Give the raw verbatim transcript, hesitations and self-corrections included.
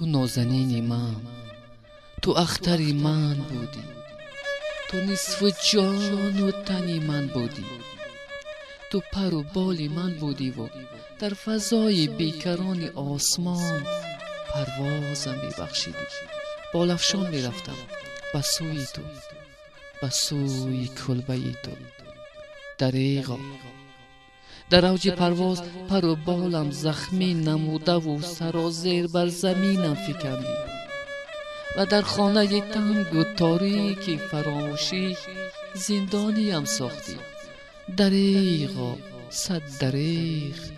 تو نازنین من، تو اختری من بودی، تو نصف جان و تنی من بودی، تو پر و بالی من بودی و در فضای بیکران آسمان پروازم ببخشیدی. بالافشان می رفتم به سوی تو، به سوی کلبه تو. دریغا در اوج پرواز پر و بالم زخمی نموده و سرازیر بر زمینم فکندی و در خانه تنگ و تاریکی فراموشی زندانیم ساختی. دریغا صد دریغ